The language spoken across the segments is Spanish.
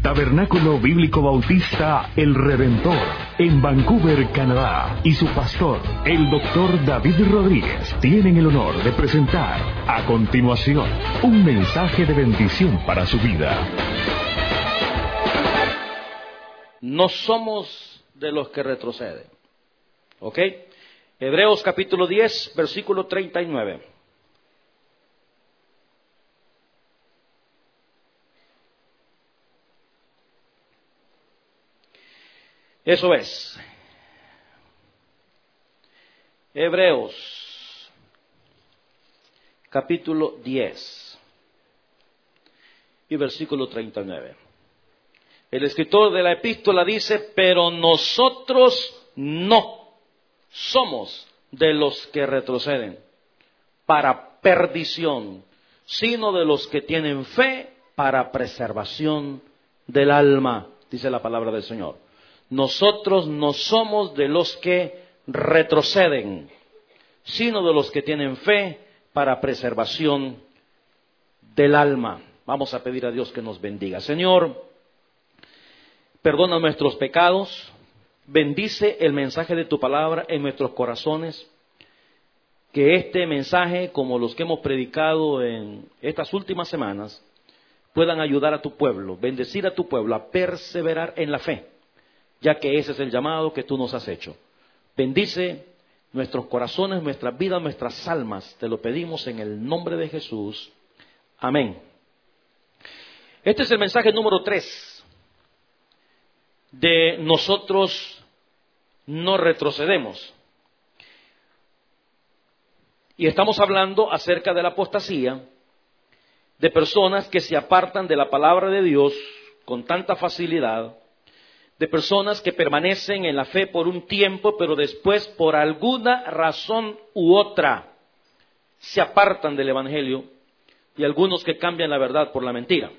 Tabernáculo Bíblico Bautista El Redentor, en Vancouver, Canadá, y su pastor, el Dr. David Rodríguez, tienen el honor de presentar a continuación un mensaje de bendición para su vida. No somos de los que retroceden. ¿Ok? Hebreos capítulo 10, versículo 39. Eso es. Hebreos capítulo 10 y versículo 39. El escritor de la epístola dice, pero nosotros no somos de los que retroceden para perdición, sino de los que tienen fe para preservación del alma, dice la palabra del Señor. Nosotros no somos de los que retroceden, sino de los que tienen fe para preservación del alma. Vamos a pedir a Dios que nos bendiga. Señor, perdona nuestros pecados, bendice el mensaje de tu palabra en nuestros corazones, que este mensaje, como los que hemos predicado en estas últimas semanas, puedan ayudar a tu pueblo, bendecir a tu pueblo, a perseverar en la fe, ya que ese es el llamado que tú nos has hecho. Bendice nuestros corazones, nuestras vidas, nuestras almas, te lo pedimos en el nombre de Jesús. Amén. Este es el mensaje número 3 de nosotros no retrocedemos. Y estamos hablando acerca de la apostasía, de personas que se apartan de la palabra de Dios con tanta facilidad, de personas que permanecen en la fe por un tiempo, pero después por alguna razón u otra se apartan del evangelio, y algunos que cambian la verdad por la mentira.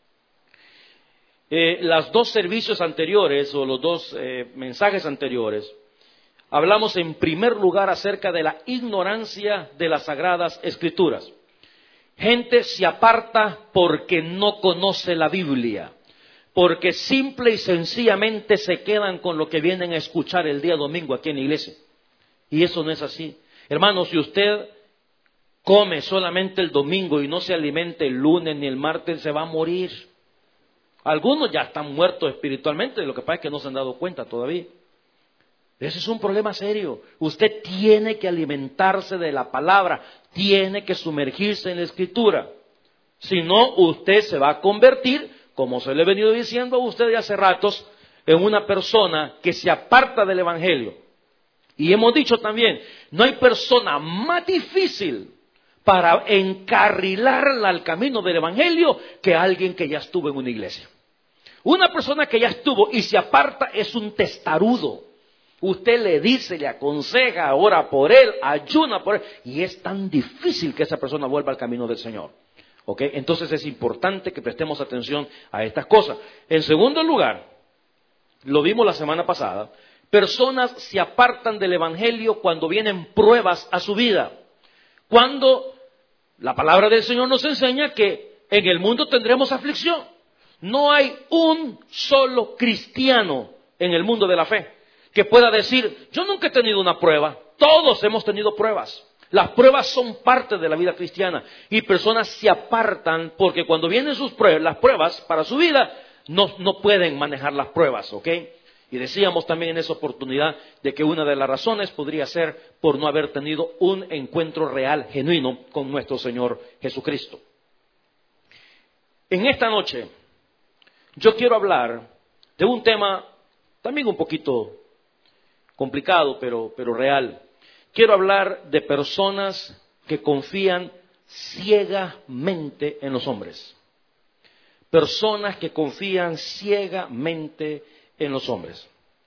Los dos servicios anteriores o los dos mensajes anteriores, hablamos en primer lugar acerca de la ignorancia de las Sagradas Escrituras. Gente se aparta porque no conoce la Biblia, porque simple y sencillamente se quedan con lo que vienen a escuchar el día domingo aquí en la iglesia. Y eso no es así. Hermano, si usted come solamente el domingo y no se alimenta el lunes ni el martes, se va a morir. Algunos ya están muertos espiritualmente, lo que pasa es que no se han dado cuenta todavía. Ese es un problema serio. Usted tiene que alimentarse de la palabra, tiene que sumergirse en la Escritura. Si no, usted se va a convertir, como se le he venido diciendo a usted hace ratos, en una persona que se aparta del evangelio. Y hemos dicho también, no hay persona más difícil para encarrilarla al camino del evangelio que alguien que ya estuvo en una iglesia. Una persona que ya estuvo y se aparta es un testarudo. Usted le dice, le aconseja, ora por él, ayuna por él, y es tan difícil que esa persona vuelva al camino del Señor. ¿Ok? Entonces es importante que prestemos atención a estas cosas. En segundo lugar, lo vimos la semana pasada, personas se apartan del evangelio cuando vienen pruebas a su vida. Cuando la palabra del Señor nos enseña que en el mundo tendremos aflicción. No hay un solo cristiano en el mundo de la fe que pueda decir, yo nunca he tenido una prueba. Todos hemos tenido pruebas. Las pruebas son parte de la vida cristiana y personas se apartan porque cuando vienen las pruebas para su vida, no pueden manejar las pruebas, ¿ok? Y decíamos también en esa oportunidad de que una de las razones podría ser por no haber tenido un encuentro real, genuino con nuestro Señor Jesucristo. En esta noche yo quiero hablar de un tema también un poquito complicado, pero real. Quiero hablar de personas que confían ciegamente en los hombres. Personas que confían ciegamente en los hombres.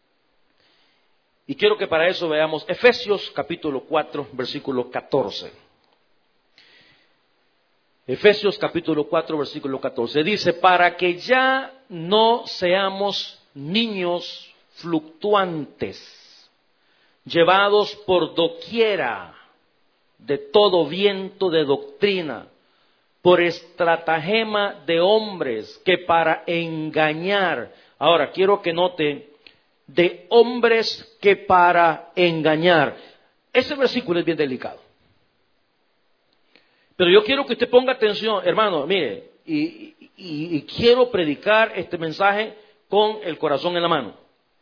Y quiero que para eso veamos Efesios capítulo 4, versículo 14. Efesios capítulo 4, versículo 14. Dice, para que ya no seamos niños fluctuantes, llevados por doquiera de todo viento de doctrina, por estratagema de hombres que para engañar. Ahora, quiero que note, de hombres que para engañar. Ese versículo es bien delicado. Pero yo quiero que usted ponga atención, hermano, mire, y quiero predicar este mensaje con el corazón en la mano.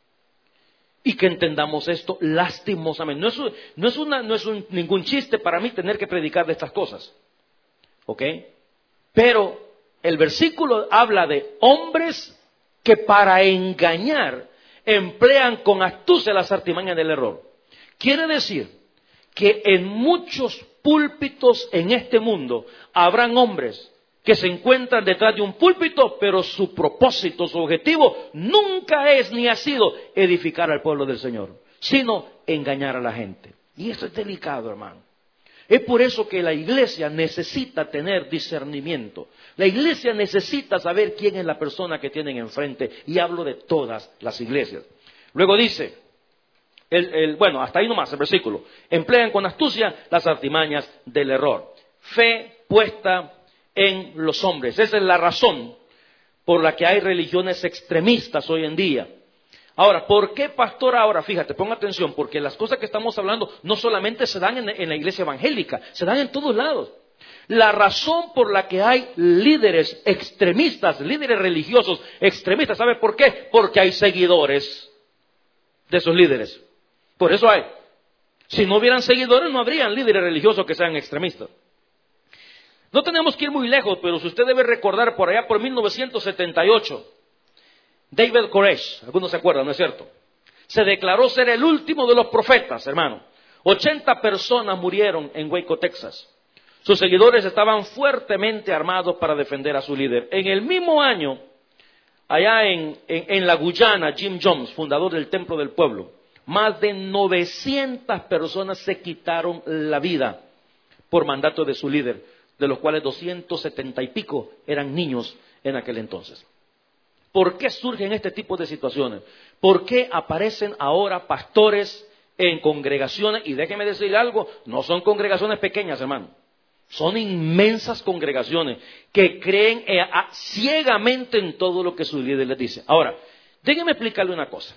Y que entendamos esto lastimosamente. No es ningún chiste para mí tener que predicar de estas cosas. ¿Ok? Pero el versículo habla de hombres que para engañar emplean con astucia las artimañas del error. Quiere decir que en muchos púlpitos en este mundo habrán hombres que se encuentran detrás de un púlpito, pero su propósito, su objetivo nunca es ni ha sido edificar al pueblo del Señor, sino engañar a la gente. Y eso es delicado, hermano. Es por eso que la iglesia necesita tener discernimiento. La iglesia necesita saber quién es la persona que tienen enfrente. Y hablo de todas las iglesias. Luego dice, bueno, hasta ahí nomás el versículo. Emplean con astucia las artimañas del error. Fe puesta en los hombres. Esa es la razón por la que hay religiones extremistas hoy en día. Ahora, ¿por qué, pastor? Ahora, fíjate, ponga atención, porque las cosas que estamos hablando no solamente se dan en la iglesia evangélica, se dan en todos lados. La razón por la que hay líderes extremistas, líderes religiosos extremistas, ¿sabe por qué? Porque hay seguidores de esos líderes. Por eso hay. Si no hubieran seguidores, no habrían líderes religiosos que sean extremistas. No tenemos que ir muy lejos, pero si usted debe recordar por allá por 1978, David Koresh, algunos se acuerdan, ¿no es cierto? Se declaró ser el último de los profetas, hermano. 80 personas murieron en Waco, Texas. Sus seguidores estaban fuertemente armados para defender a su líder. En el mismo año, allá en la Guyana, Jim Jones, fundador del Templo del Pueblo, más de 900 personas se quitaron la vida por mandato de su líder, de los cuales 270 y pico eran niños en aquel entonces. ¿Por qué surgen este tipo de situaciones? ¿Por qué aparecen ahora pastores en congregaciones? Y déjeme decirle algo, no son congregaciones pequeñas, hermano. Son inmensas congregaciones que creen ciegamente en todo lo que su líder les dice. Ahora, déjeme explicarle una cosa.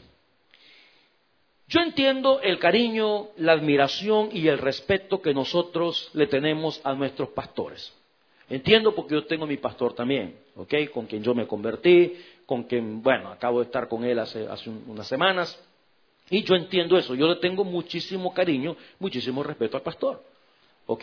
Yo entiendo el cariño, la admiración y el respeto que nosotros le tenemos a nuestros pastores. Entiendo porque yo tengo mi pastor también, ¿ok? Con quien yo me convertí, con quien, bueno, acabo de estar con él hace unas semanas. Y yo entiendo eso, yo le tengo muchísimo cariño, muchísimo respeto al pastor, ¿ok?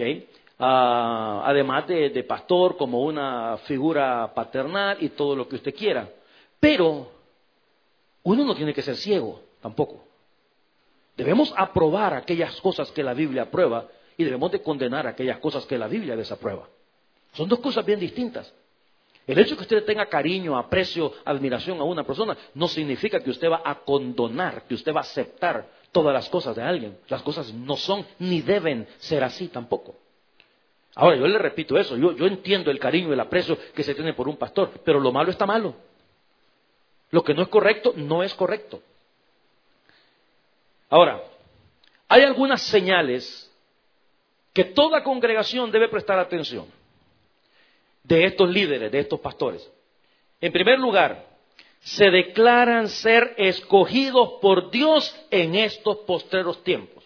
Además de pastor como una figura paternal y todo lo que usted quiera. Pero uno no tiene que ser ciego tampoco. Debemos aprobar aquellas cosas que la Biblia aprueba y debemos de condenar aquellas cosas que la Biblia desaprueba. Son dos cosas bien distintas. El hecho de que usted tenga cariño, aprecio, admiración a una persona no significa que usted va a condonar, que usted va a aceptar todas las cosas de alguien. Las cosas no son ni deben ser así tampoco. Ahora, yo le repito eso, yo entiendo el cariño y el aprecio que se tiene por un pastor, pero lo malo está malo. Lo que no es correcto, no es correcto. Ahora, hay algunas señales que toda congregación debe prestar atención de estos líderes, de estos pastores. En primer lugar, se declaran ser escogidos por Dios en estos postreros tiempos.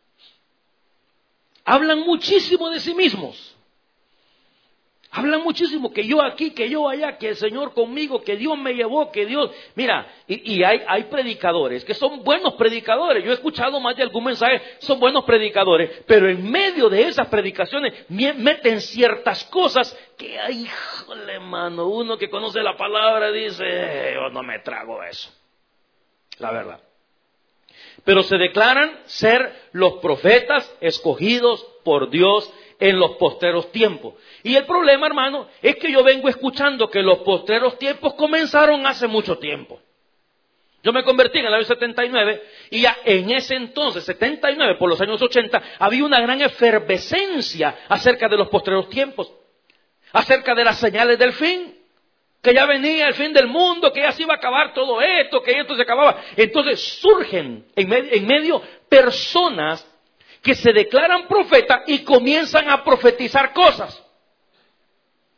Hablan muchísimo de sí mismos. Hablan muchísimo, que yo aquí, que yo allá, que el Señor conmigo, que Dios me llevó, que Dios... Mira, y hay predicadores que son buenos predicadores. Yo he escuchado más de algún mensaje, son buenos predicadores, pero en medio de esas predicaciones meten ciertas cosas que, ay, híjole, mano, uno que conoce la palabra dice, yo no me trago eso. La verdad. Pero se declaran ser los profetas escogidos por Dios en los postreros tiempos. Y el problema, hermano, es que yo vengo escuchando que los postreros tiempos comenzaron hace mucho tiempo. Yo me convertí en el año 79 y ya en ese entonces, 79, por los años 80, había una gran efervescencia acerca de los postreros tiempos, acerca de las señales del fin, que ya venía el fin del mundo, que ya se iba a acabar todo esto, que esto se acababa. Entonces surgen en medio personas que se declaran profetas y comienzan a profetizar cosas.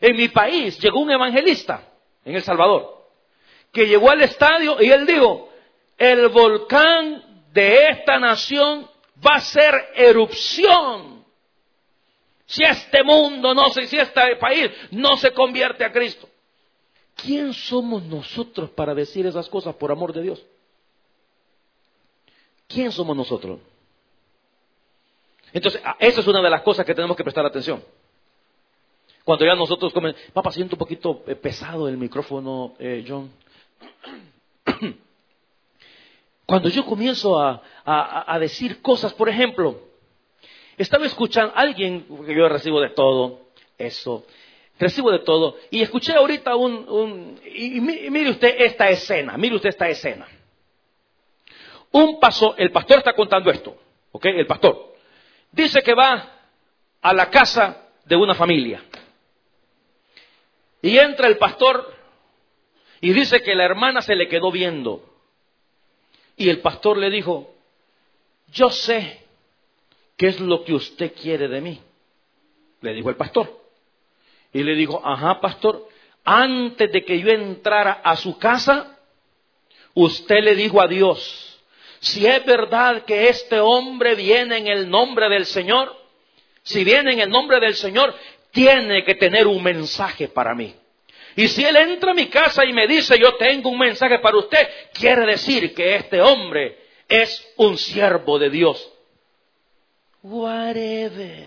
En mi país llegó un evangelista, en El Salvador, que llegó al estadio y él dijo, el volcán de esta nación va a hacer erupción. Si este mundo si este país no se convierte a Cristo. ¿Quién somos nosotros para decir esas cosas por amor de Dios? ¿Quién somos nosotros? Entonces, esa es una de las cosas que tenemos que prestar atención. Cuando ya nosotros papá, siento un poquito pesado el micrófono, John. Cuando yo comienzo a decir cosas, por ejemplo, estaba escuchando a alguien, porque yo recibo de todo, recibo de todo, y escuché ahorita y mire usted esta escena. El pastor está contando esto, ¿ok? El pastor dice que va a la casa de una familia. Y entra el pastor y dice que la hermana se le quedó viendo. Y el pastor le dijo, yo sé qué es lo que usted quiere de mí. Le dijo el pastor. Y le dijo, ajá, pastor, antes de que yo entrara a su casa, usted le dijo a Dios, si es verdad que este hombre viene en el nombre del Señor, si viene en el nombre del Señor, tiene que tener un mensaje para mí. Y si él entra a mi casa y me dice, yo tengo un mensaje para usted, quiere decir que este hombre es un siervo de Dios. Whatever.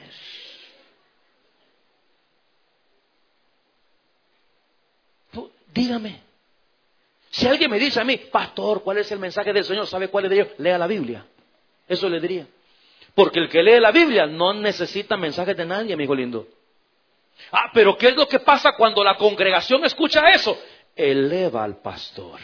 Dígame. Si alguien me dice a mí, pastor, ¿cuál es el mensaje del Señor? ¿Sabe cuál es de ellos? Lea la Biblia. Eso le diría. Porque el que lee la Biblia no necesita mensajes de nadie, amigo lindo. Pero ¿qué es lo que pasa cuando la congregación escucha eso? Eleva al pastor.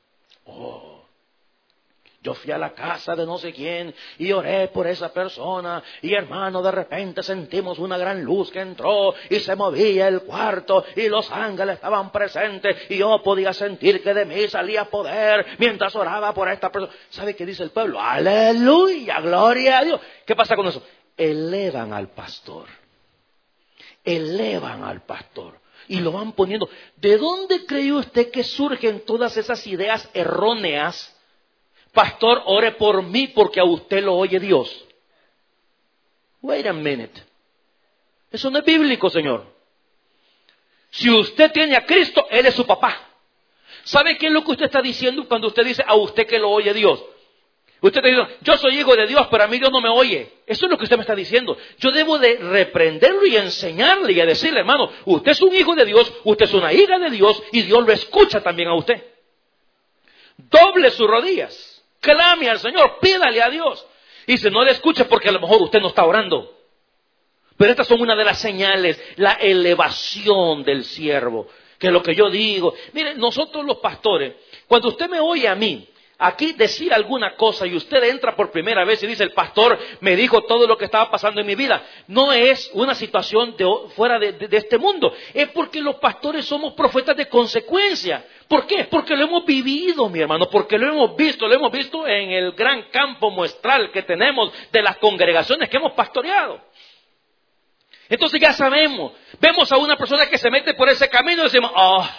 Yo fui a la casa de no sé quién y oré por esa persona y hermano, de repente sentimos una gran luz que entró y se movía el cuarto y los ángeles estaban presentes y yo podía sentir que de mí salía poder mientras oraba por esta persona. ¿Sabe qué dice el pueblo? Aleluya, gloria a Dios. ¿Qué pasa con eso? Elevan al pastor. Elevan al pastor y lo van poniendo. ¿De dónde cree usted que surgen todas esas ideas erróneas? Pastor, ore por mí porque a usted lo oye Dios. Wait a minute. Eso no es bíblico, señor. Si usted tiene a Cristo, Él es su papá. ¿Sabe qué es lo que usted está diciendo cuando usted dice a usted que lo oye Dios? Usted está diciendo, yo soy hijo de Dios, pero a mí Dios no me oye. Eso es lo que usted me está diciendo. Yo debo de reprenderlo y enseñarle y a decirle, hermano, usted es un hijo de Dios, usted es una hija de Dios y Dios lo escucha también a usted. Doble sus rodillas. Clame al Señor, pídale a Dios. Y si no le escucha porque a lo mejor usted no está orando. Pero estas son una de las señales, la elevación del siervo. Que es lo que yo digo. Miren, nosotros los pastores, cuando usted me oye a mí, aquí decir alguna cosa y usted entra por primera vez y dice, el pastor me dijo todo lo que estaba pasando en mi vida. No es una situación fuera de este mundo. Es porque los pastores somos profetas de consecuencia. ¿Por qué? Porque lo hemos vivido, mi hermano, porque lo hemos visto en el gran campo muestral que tenemos de las congregaciones que hemos pastoreado. Entonces ya sabemos, vemos a una persona que se mete por ese camino y decimos,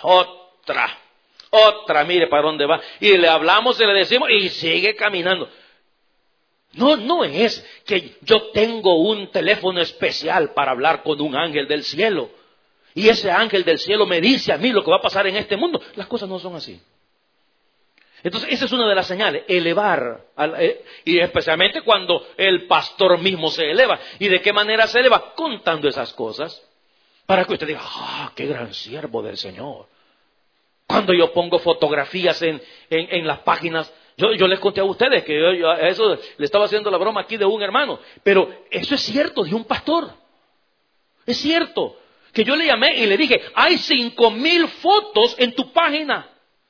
otra, mire para dónde va. Y le hablamos y le decimos y sigue caminando. No es que yo tengo un teléfono especial para hablar con un ángel del cielo. Y ese ángel del cielo me dice a mí lo que va a pasar en este mundo. Las cosas no son así. Entonces esa es una de las señales, elevar. Y especialmente cuando el pastor mismo se eleva. ¿Y de qué manera se eleva? Contando esas cosas. Para que usted diga, qué gran siervo del Señor. Cuando yo pongo fotografías en las páginas, yo les conté a ustedes que yo a eso le estaba haciendo la broma aquí de un hermano. Pero eso es cierto, de un pastor. Es cierto. Que yo le llamé y le dije, hay 5,000 fotos en tu página.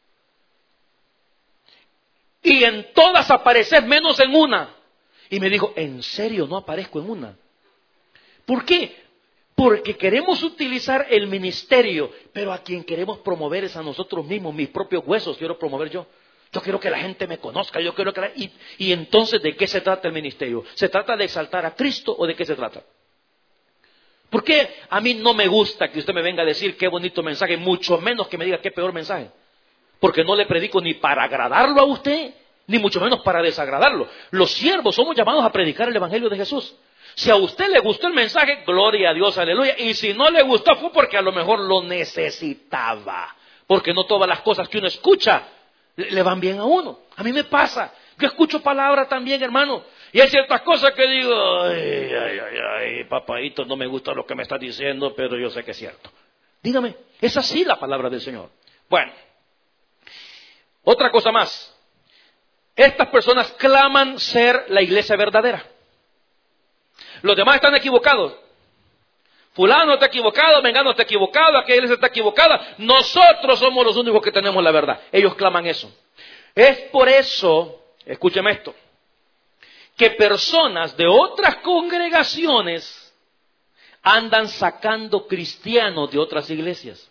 Y en todas apareces menos en una. Y me dijo, ¿en serio no aparezco en una? ¿Por qué? Porque queremos utilizar el ministerio, pero a quien queremos promover es a nosotros mismos, mis propios huesos quiero promover yo. Yo quiero que la gente me conozca, yo quiero que y entonces, ¿de qué se trata el ministerio? ¿Se trata de exaltar a Cristo o de qué se trata? ¿Por qué a mí no me gusta que usted me venga a decir qué bonito mensaje, mucho menos que me diga qué peor mensaje? Porque no le predico ni para agradarlo a usted, ni mucho menos para desagradarlo. Los siervos somos llamados a predicar el Evangelio de Jesús. Si a usted le gustó el mensaje, gloria a Dios, aleluya. Y si no le gustó fue porque a lo mejor lo necesitaba. Porque no todas las cosas que uno escucha le van bien a uno. A mí me pasa. Yo escucho palabras también, hermano. Y hay ciertas cosas que digo, ay, papadito, no me gusta lo que me estás diciendo, pero yo sé que es cierto. Dígame, es así la palabra del Señor. Bueno, otra cosa más. Estas personas claman ser la iglesia verdadera. Los demás están equivocados. Fulano está equivocado, Mengano está equivocado, aquella iglesia está equivocada. Nosotros somos los únicos que tenemos la verdad. Ellos claman eso. Es por eso, escúcheme esto, que personas de otras congregaciones andan sacando cristianos de otras iglesias.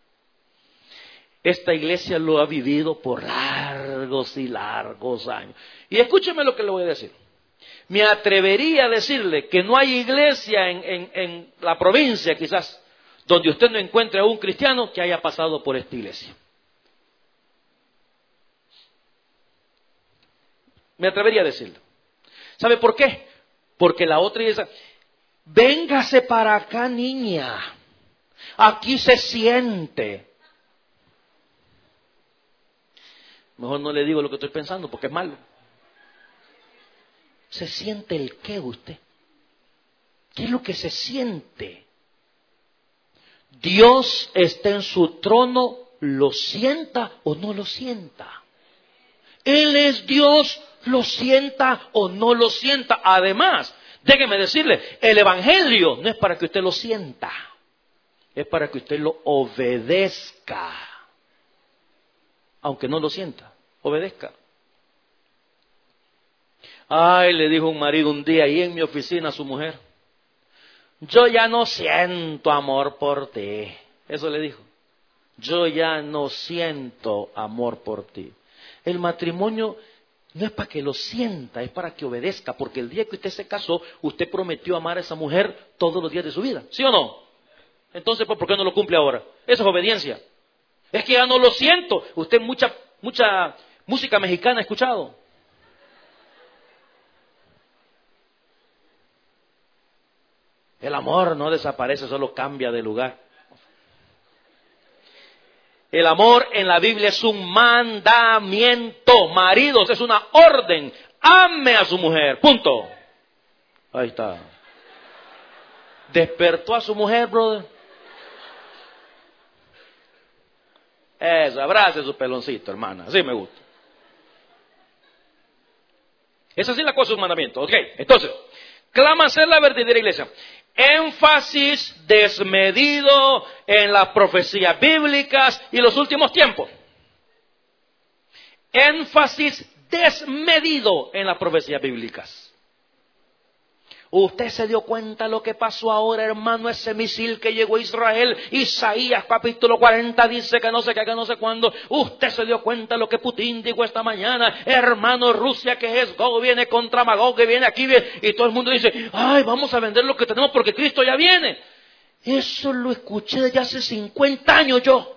Esta iglesia lo ha vivido por largos y largos años. Y escúcheme lo que le voy a decir. Me atrevería a decirle que no hay iglesia en la provincia, quizás, donde usted no encuentre a un cristiano que haya pasado por esta iglesia. Me atrevería a decirlo. ¿Sabe por qué? Porque la otra iglesia, véngase para acá, niña. Aquí se siente. Mejor no le digo lo que estoy pensando porque es malo. ¿Se siente el qué usted? ¿Qué es lo que se siente? Dios está en su trono, ¿lo sienta o no lo sienta? Él es Dios, ¿lo sienta o no lo sienta? Además, déjeme decirle, el Evangelio no es para que usted lo sienta, es para que usted lo obedezca. Aunque no lo sienta, obedezca. Ay, le dijo un marido un día ahí en mi oficina a su mujer, yo ya no siento amor por ti. Eso le dijo. Yo ya no siento amor por ti. El matrimonio no es para que lo sienta, es para que obedezca. Porque el día que usted se casó, usted prometió amar a esa mujer todos los días de su vida. ¿Sí o no? Entonces, ¿por qué no lo cumple ahora? Eso es obediencia. Es que ya no lo siento. Usted mucha música mexicana ha escuchado. El amor no desaparece, solo cambia de lugar. El amor en la Biblia es un mandamiento. Maridos, es una orden. Ame a su mujer. Punto. Ahí está. ¿Despertó a su mujer, brother? Eso, abrace su peloncito, hermana. Así me gusta. Esa sí la cosa es un mandamiento. Ok, entonces, clama ser la verdadera iglesia. Énfasis desmedido en las profecías bíblicas y los últimos tiempos. Énfasis desmedido en las profecías bíblicas. ¿Usted se dio cuenta lo que pasó ahora, hermano? Ese misil que llegó a Israel, Isaías capítulo 40 dice que no sé qué, que no sé cuándo. ¿Usted se dio cuenta lo que Putin dijo esta mañana? Hermano, Rusia que es Gog viene contra Magog, que viene aquí, y todo el mundo dice, ay, vamos a vender lo que tenemos porque Cristo ya viene. Eso lo escuché desde hace 50 años yo.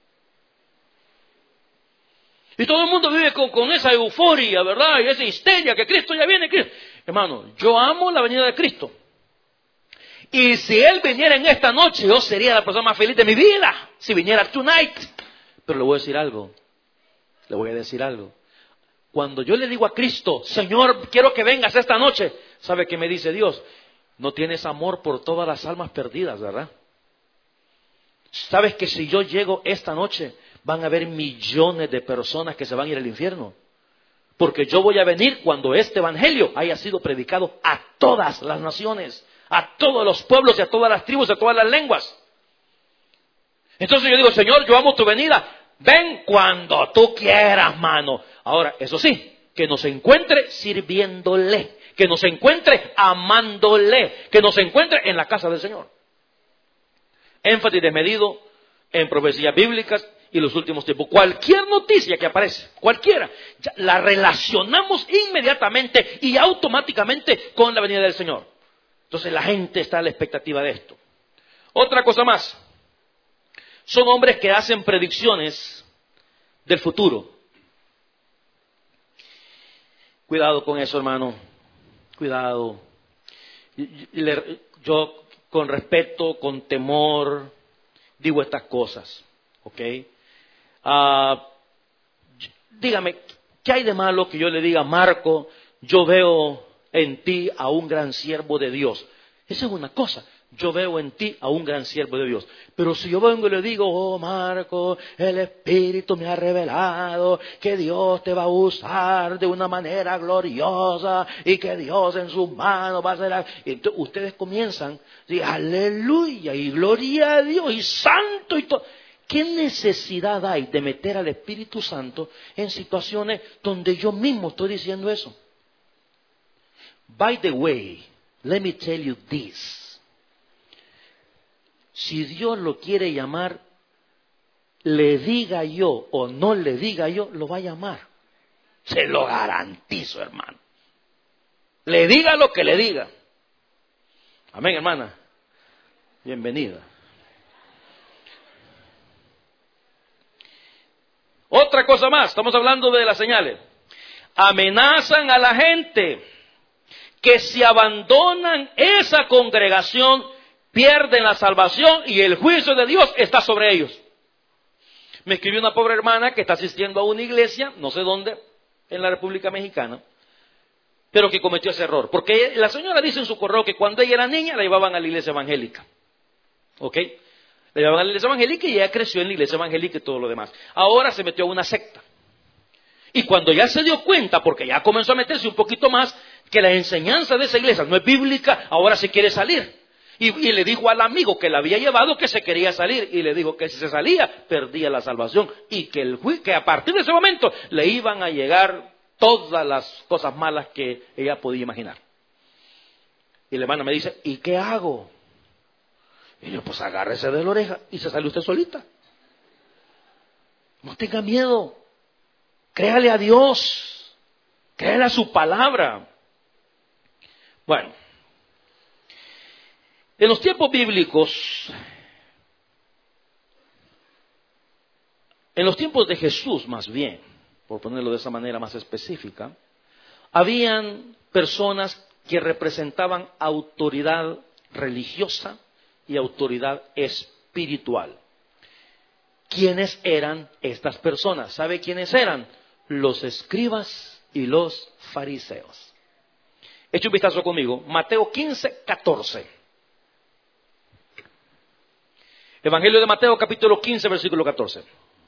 Y todo el mundo vive con esa euforia, ¿verdad? Y esa histeria que Cristo ya viene. Hermano, yo amo la venida de Cristo. Y si Él viniera en esta noche, yo sería la persona más feliz de mi vida. Si viniera tonight. Pero le voy a decir algo. Cuando yo le digo a Cristo, Señor, quiero que vengas esta noche, ¿sabe qué me dice Dios? No tienes amor por todas las almas perdidas, ¿verdad? ¿Sabes que si yo llego esta noche, van a haber millones de personas que se van a ir al infierno? Porque yo voy a venir cuando este evangelio haya sido predicado a todas las naciones, a todos los pueblos y a todas las tribus, a todas las lenguas. Entonces yo digo, Señor, yo amo tu venida. Ven cuando tú quieras, mano. Ahora, eso sí, que nos encuentre sirviéndole, que nos encuentre amándole, que nos encuentre en la casa del Señor. Énfasis desmedido en profecías bíblicas y los últimos tiempos. Cualquier noticia que aparece, cualquiera, la relacionamos inmediatamente y automáticamente con la venida del Señor. Entonces la gente está a la expectativa de esto. Otra cosa más. Son hombres que hacen predicciones del futuro. Cuidado con eso, hermano. Cuidado. Yo con respeto, con temor, digo estas cosas. ¿Ok? Dígame, ¿qué hay de malo que yo le diga, Marco, yo veo en ti a un gran siervo de Dios? Esa es una cosa. Yo veo en ti a un gran siervo de Dios. Pero si yo vengo y le digo, oh Marco, el Espíritu me ha revelado que Dios te va a usar de una manera gloriosa y que Dios en sus manos va a hacer... Entonces ustedes comienzan, ¿sí? Aleluya y gloria a Dios y santo y todo. ¿Qué necesidad hay de meter al Espíritu Santo en situaciones donde yo mismo estoy diciendo eso? By the way, let me tell you this. Si Dios lo quiere llamar, le diga yo o no le diga yo, lo va a llamar. Se lo garantizo, hermano. Le diga lo que le diga. Amén, hermana. Bienvenida. Otra cosa más, estamos hablando de las señales. Amenazan a la gente que si abandonan esa congregación, pierden la salvación y el juicio de Dios está sobre ellos. Me escribió una pobre hermana que está asistiendo a una iglesia, no sé dónde, en la República Mexicana, pero que cometió ese error. Porque la señora dice en su correo que cuando ella era niña la llevaban a la iglesia evangélica. ¿Ok? La llevaban a la iglesia evangélica y ella creció en la iglesia evangélica y todo lo demás. Ahora se metió a una secta. Y cuando ya se dio cuenta, porque ya comenzó a meterse un poquito más, que la enseñanza de esa iglesia no es bíblica, ahora se quiere salir. Y le dijo al amigo que la había llevado que se quería salir. Y le dijo que si se salía, perdía la salvación. Y que a partir de ese momento le iban a llegar todas las cosas malas que ella podía imaginar. Y la hermana me dice, ¿y qué hago? Y yo, pues agárrese de la oreja y se sale usted solita. No tenga miedo. Créale a Dios. Créale a su palabra. Bueno. En los tiempos bíblicos, en los tiempos de Jesús más bien, por ponerlo de esa manera más específica, habían personas que representaban autoridad religiosa y autoridad espiritual. ¿Quiénes eran estas personas? ¿Sabe quiénes eran? Los escribas y los fariseos. Eche un vistazo conmigo, Mateo 15:14. Evangelio de Mateo, capítulo 15, versículo 14.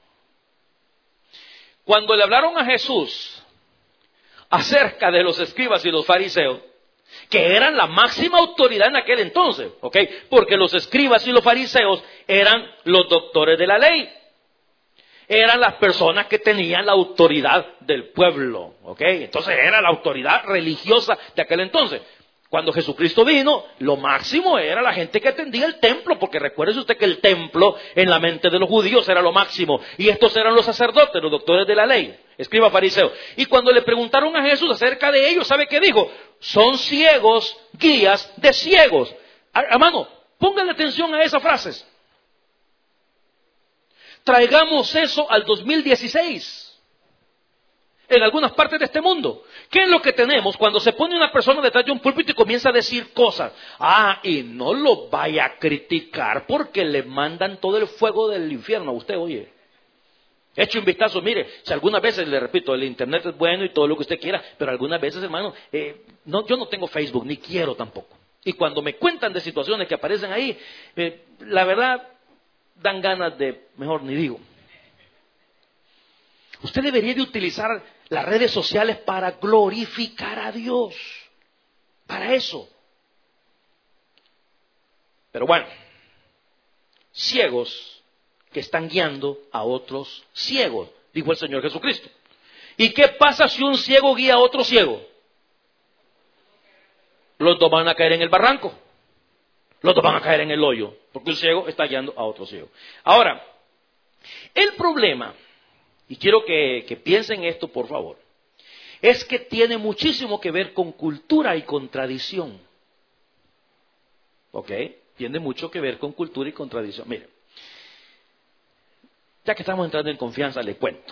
Cuando le hablaron a Jesús acerca de los escribas y los fariseos, que eran la máxima autoridad en aquel entonces, ¿ok? Porque los escribas y los fariseos eran los doctores de la ley. Eran las personas que tenían la autoridad del pueblo, ¿ok? Entonces era la autoridad religiosa de aquel entonces. Cuando Jesucristo vino, lo máximo era la gente que atendía el templo, porque recuérdese usted que el templo en la mente de los judíos era lo máximo. Y estos eran los sacerdotes, los doctores de la ley, escribas, fariseos. Y cuando le preguntaron a Jesús acerca de ellos, ¿sabe qué dijo? Son ciegos, guías de ciegos. Hermano, póngale atención a esas frases. Traigamos eso al 2016. En algunas partes de este mundo. ¿Qué es lo que tenemos cuando se pone una persona detrás de un púlpito y comienza a decir cosas? Y no lo vaya a criticar porque le mandan todo el fuego del infierno a usted, oye. Eche un vistazo, mire, si algunas veces, le repito, el internet es bueno y todo lo que usted quiera, pero algunas veces, hermano, yo no tengo Facebook, ni quiero tampoco. Y cuando me cuentan de situaciones que aparecen ahí, la verdad, dan ganas de, mejor ni digo. Usted debería de utilizar las redes sociales para glorificar a Dios. Para eso. Pero bueno, ciegos que están guiando a otros ciegos, dijo el Señor Jesucristo. ¿Y qué pasa si un ciego guía a otro ciego? Los dos van a caer en el barranco. Los dos van a caer en el hoyo, porque un ciego está guiando a otro ciego. Ahora, el problema, y quiero que piensen esto por favor, es que tiene muchísimo que ver con cultura y con tradición. ¿Ok? tiene mucho que ver con cultura y con tradición. Mire, ya que estamos entrando en confianza, le cuento.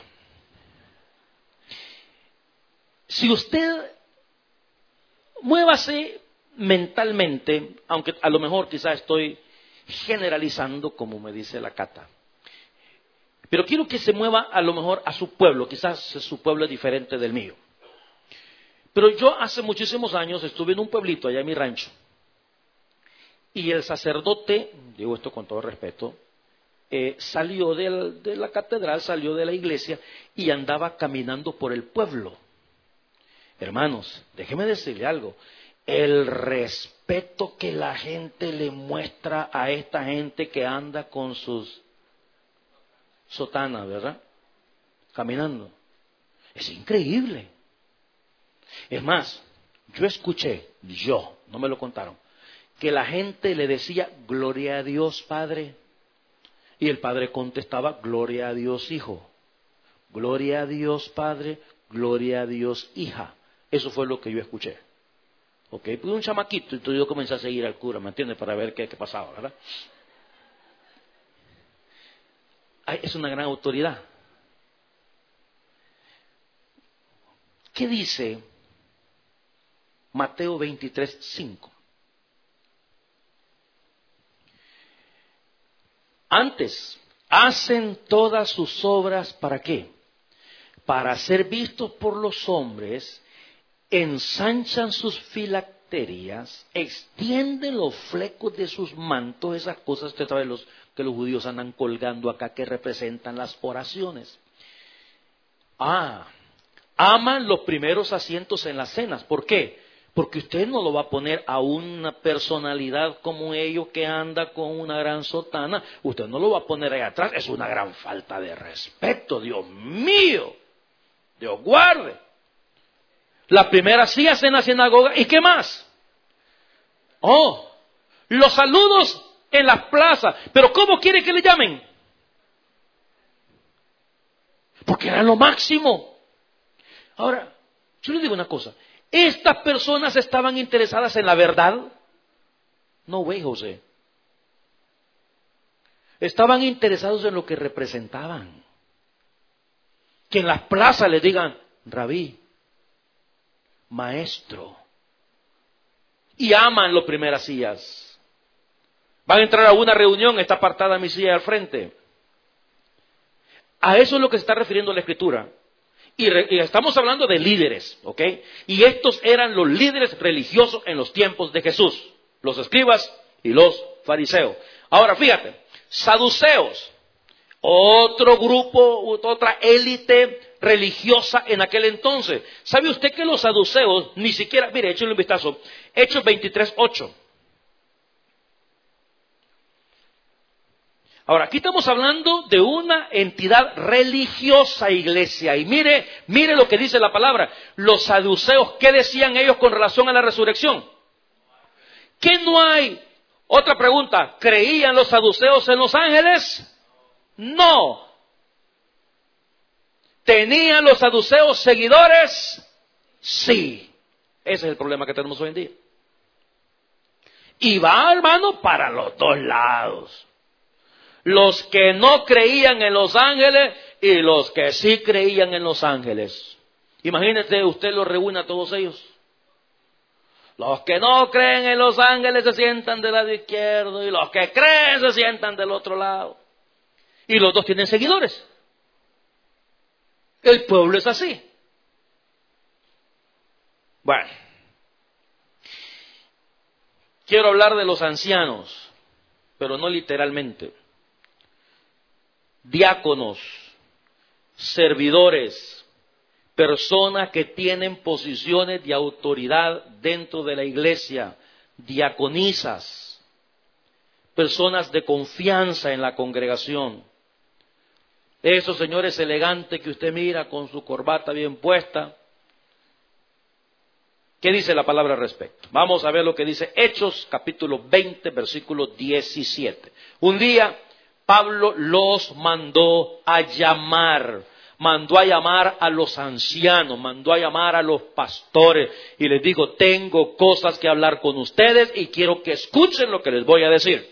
Si usted muévase mentalmente, aunque a lo mejor quizás estoy generalizando como me dice la Cata, pero quiero que se mueva a lo mejor a su pueblo, quizás su pueblo es diferente del mío. Pero yo hace muchísimos años estuve en un pueblito allá en mi rancho y el sacerdote, digo esto con todo respeto, salió de la catedral, salió de la iglesia y andaba caminando por el pueblo. Hermanos, déjeme decirle algo, el respeto que la gente le muestra a esta gente que anda con sus sotanas, ¿verdad? Caminando. Es increíble. Es más, yo escuché, no me lo contaron, que la gente le decía, gloria a Dios Padre, y el Padre contestaba, gloria a Dios Hijo, gloria a Dios Padre, gloria a Dios Hija. Eso fue lo que yo escuché. Ok, pues un chamaquito, entonces yo comencé a seguir al cura, ¿me entiendes? Para ver qué pasaba, ¿verdad? Es una gran autoridad. ¿Qué dice Mateo 23:5? Antes, hacen todas sus obras, ¿para qué? Para ser vistos por los hombres, ensanchan sus filacterias, extienden los flecos de sus mantos, esas cosas que los judíos andan colgando acá que representan las oraciones. Aman los primeros asientos en las cenas. ¿Por qué? Porque usted no lo va a poner a una personalidad como ellos que anda con una gran sotana. Usted no lo va a poner ahí atrás. Es una gran falta de respeto. Dios mío. Dios guarde. La primera sillas en la sinagoga. ¿Y qué más? Los saludos en las plazas. ¿Pero cómo quiere que le llamen? Porque era lo máximo. Ahora, yo le digo una cosa. ¿Estas personas estaban interesadas en la verdad? No, güey, José. Estaban interesados en lo que representaban. Que en las plazas les digan, rabí, maestro. Y aman las primeras sillas. Van a entrar a una reunión, está apartada mi silla al frente. A eso es lo que se está refiriendo la Escritura. Y estamos hablando de líderes, ¿ok? Y estos eran los líderes religiosos en los tiempos de Jesús. Los escribas y los fariseos. Ahora, fíjate, saduceos. Otro grupo, otra élite religiosa en aquel entonces. ¿Sabe usted que los saduceos ni siquiera, mire, échale un vistazo, Hechos 23:8. Ahora, aquí estamos hablando de una entidad religiosa, iglesia. Y mire lo que dice la palabra. Los saduceos, ¿qué decían ellos con relación a la resurrección? ¿Que no hay? Otra pregunta, ¿creían los saduceos en los ángeles? No. ¿Tenían los saduceos seguidores? Sí. Ese es el problema que tenemos hoy en día. Y va, hermano, para los dos lados. Los que no creían en los ángeles y los que sí creían en los ángeles. Imagínese, usted los reúne a todos ellos. Los que no creen en los ángeles se sientan del lado izquierdo y los que creen se sientan del otro lado. Y los dos tienen seguidores. El pueblo es así. Bueno, quiero hablar de los ancianos, pero no literalmente. Diáconos, servidores, personas que tienen posiciones de autoridad dentro de la iglesia, diaconisas, personas de confianza en la congregación. Esos señores elegantes que usted mira con su corbata bien puesta. ¿Qué dice la palabra al respecto? Vamos a ver lo que dice Hechos capítulo 20, versículo 17. Un día Pablo los mandó a llamar mandó a llamar a los ancianos, mandó a llamar a los pastores y les dijo, tengo cosas que hablar con ustedes y quiero que escuchen lo que les voy a decir.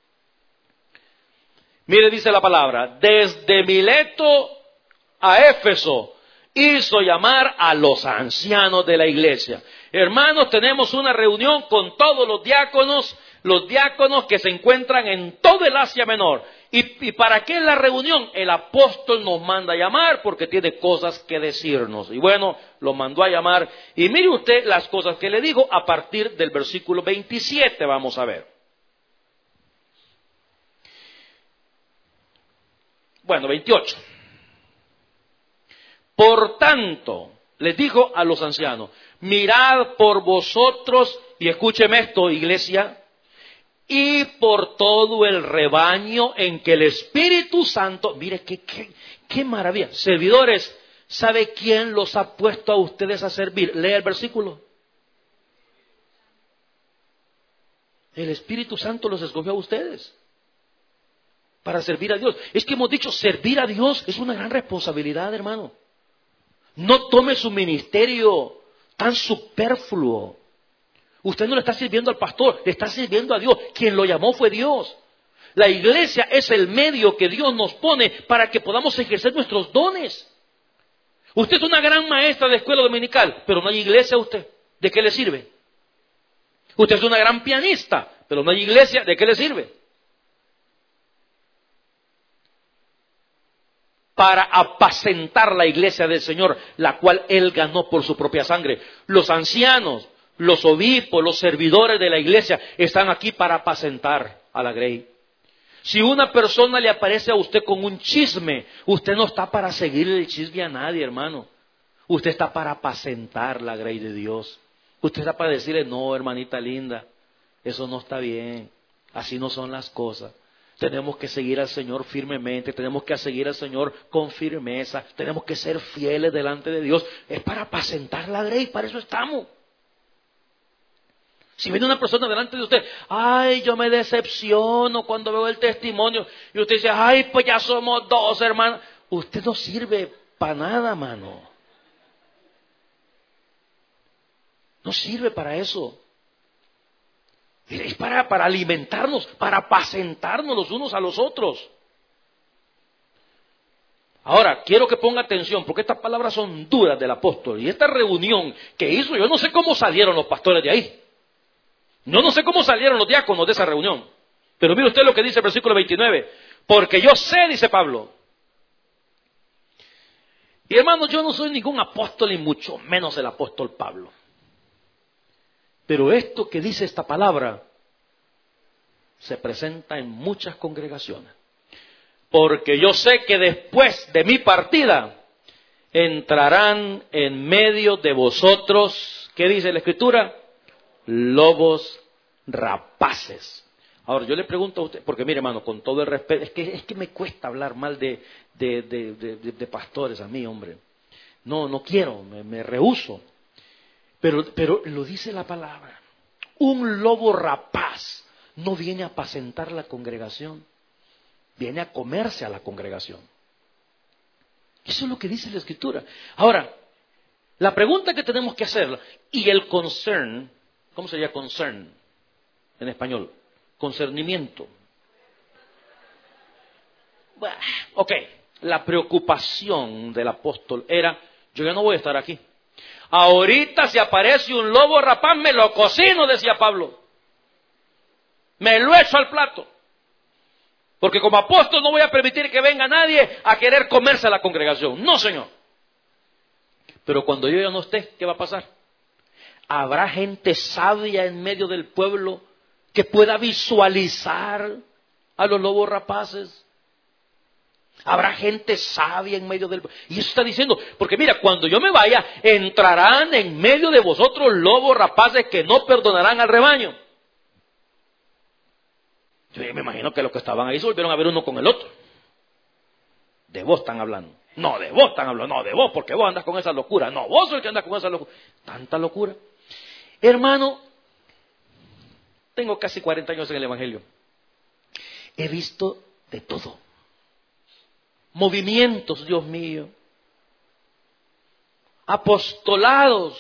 Mire, dice la palabra, desde Mileto a Éfeso hizo llamar a los ancianos de la iglesia. Hermanos, tenemos una reunión con todos los diáconos que se encuentran en todo el Asia Menor. ¿Y para qué es la reunión? El apóstol nos manda a llamar porque tiene cosas que decirnos. Y bueno, lo mandó a llamar. Y mire usted las cosas que le dijo a partir del versículo 27, vamos a ver. Bueno, 28. Por tanto, les dijo a los ancianos, mirad por vosotros, y escúcheme esto, iglesia, y por todo el rebaño en que el Espíritu Santo, mire qué maravilla, servidores, ¿sabe quién los ha puesto a ustedes a servir? Lea el versículo. El Espíritu Santo los escogió a ustedes para servir a Dios. Es que hemos dicho, servir a Dios es una gran responsabilidad, hermano. No tome su ministerio tan superfluo. Usted no le está sirviendo al pastor, le está sirviendo a Dios. Quien lo llamó fue Dios. La iglesia es el medio que Dios nos pone para que podamos ejercer nuestros dones. Usted es una gran maestra de escuela dominical, pero no hay iglesia usted. ¿De qué le sirve? Usted es una gran pianista, pero no hay iglesia. ¿De qué le sirve? Para apacentar la iglesia del Señor, la cual Él ganó por su propia sangre. Los ancianos, los obispos, los servidores de la iglesia están aquí para apacentar a la grey. Si una persona le aparece a usted con un chisme, usted no está para seguirle el chisme a nadie, hermano. Usted está para apacentar la grey de Dios. Usted está para decirle, no, hermanita linda, eso no está bien, así no son las cosas. Tenemos que seguir al Señor firmemente, tenemos que seguir al Señor con firmeza, tenemos que ser fieles delante de Dios. Es para apacentar la grey, para eso estamos. Si viene una persona delante de usted, ay, yo me decepciono cuando veo el testimonio, y usted dice, ay, pues ya somos dos, hermanos. Usted no sirve para nada, mano. No sirve para eso. Es para alimentarnos, para apacentarnos los unos a los otros. Ahora, quiero que ponga atención, porque estas palabras son duras del apóstol. Y esta reunión que hizo, yo no sé cómo salieron los pastores de ahí. Yo no sé cómo salieron los diáconos de esa reunión. Pero mire usted lo que dice el versículo 29. Porque yo sé, dice Pablo. Y hermanos, yo no soy ningún apóstol, y mucho menos el apóstol Pablo. Pero esto que dice esta palabra se presenta en muchas congregaciones. Porque yo sé que después de mi partida entrarán en medio de vosotros, ¿qué dice la Escritura? Lobos rapaces. Ahora yo le pregunto a usted, porque mire hermano, con todo el respeto, es que me cuesta hablar mal de pastores a mí, hombre. No quiero, me rehúso. Pero lo dice la palabra. Un lobo rapaz no viene a apacentar la congregación, viene a comerse a la congregación. Eso es lo que dice la Escritura. Ahora, la pregunta que tenemos que hacer, y el concern, ¿cómo sería concern en español? Concernimiento. Ok, la preocupación del apóstol era, yo ya no voy a estar aquí. Ahorita si aparece un lobo rapaz, me lo cocino, decía Pablo. Me lo echo al plato. Porque como apóstol no voy a permitir que venga nadie a querer comerse a la congregación. No, Señor. Pero cuando yo ya no esté, ¿qué va a pasar? Habrá gente sabia en medio del pueblo que pueda visualizar a los lobos rapaces. Habrá gente sabia en medio del... Y eso está diciendo, porque mira, cuando yo me vaya, entrarán en medio de vosotros lobos rapaces que no perdonarán al rebaño. Yo me imagino que los que estaban ahí se volvieron a ver uno con el otro. De vos están hablando. No, de vos están hablando. No, de vos, porque vos andas con esa locura. No, vos sos el que andas con esa locura. Tanta locura. Hermano, tengo casi 40 años en el Evangelio. He visto de todo. Movimientos, Dios mío. apostolados,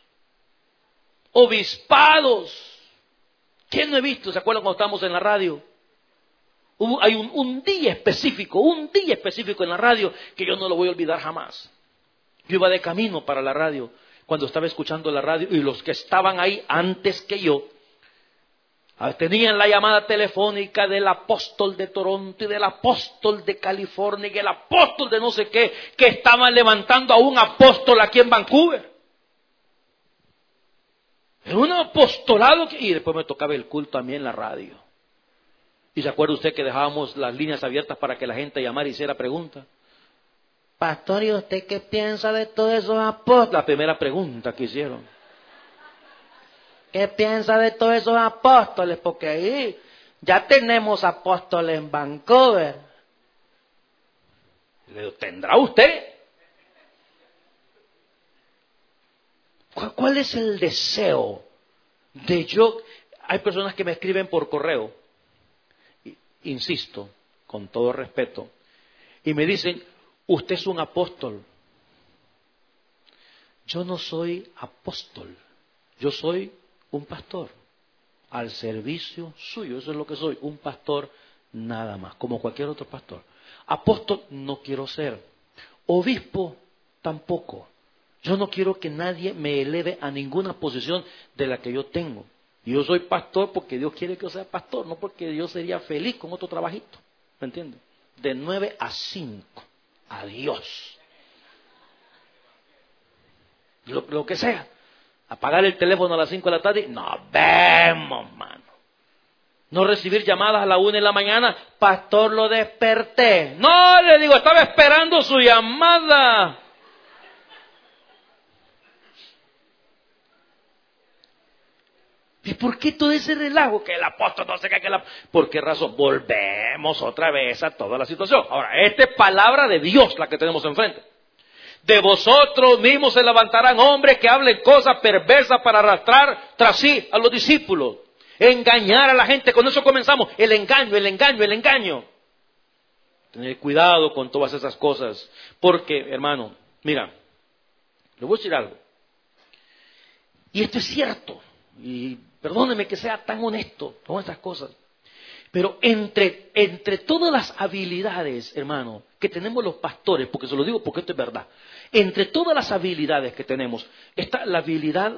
obispados. ¿Quién no he visto? ¿Se acuerdan cuando estábamos en la radio? Hay un día específico en la radio que yo no lo voy a olvidar jamás. Yo iba de camino para la radio, cuando estaba escuchando la radio, y los que estaban ahí antes que yo, tenían la llamada telefónica del apóstol de Toronto y del apóstol de California y el apóstol de no sé qué, que estaban levantando a un apóstol aquí en Vancouver. Era un apostolado y después me tocaba el culto a mí en la radio. ¿Y se acuerda usted que dejábamos las líneas abiertas para que la gente llamara y hiciera preguntas? Pastor, ¿y usted qué piensa de todos esos apóstoles? La primera pregunta que hicieron. ¿Qué piensa de todos esos apóstoles? Porque ahí ya tenemos apóstoles en Vancouver. Le digo, ¿tendrá usted? ¿Cuál es el deseo de yo? Hay personas que me escriben por correo, insisto, con todo respeto, y me dicen, usted es un apóstol. Yo no soy apóstol, yo soy un pastor, al servicio suyo, eso es lo que soy, un pastor nada más, como cualquier otro pastor. Apóstol no quiero ser, obispo tampoco. Yo no quiero que nadie me eleve a ninguna posición de la que yo tengo. Yo soy pastor porque Dios quiere que yo sea pastor, no porque yo sería feliz con otro trabajito. ¿Me entiende? De 9 a 5. Adiós. Lo que sea. Apagar el teléfono a las 5 de la tarde. Nos vemos, mano. No recibir llamadas a la 1 de la mañana. Pastor, lo desperté. No, le digo, estaba esperando su llamada. ¿Y por qué todo ese relajo? Que el apóstol no sé qué, ¿por qué razón? Volvemos otra vez a toda la situación. Ahora, esta es palabra de Dios la que tenemos enfrente. De vosotros mismos se levantarán hombres que hablen cosas perversas para arrastrar tras sí a los discípulos. Engañar a la gente. Con eso comenzamos. El engaño. Tener cuidado con todas esas cosas. Porque, hermano, mira, le voy a decir algo. Y esto es cierto. Y perdóneme que sea tan honesto con estas cosas. Pero entre todas las habilidades, hermano, que tenemos los pastores, porque se lo digo porque esto es verdad, entre todas las habilidades que tenemos, está la habilidad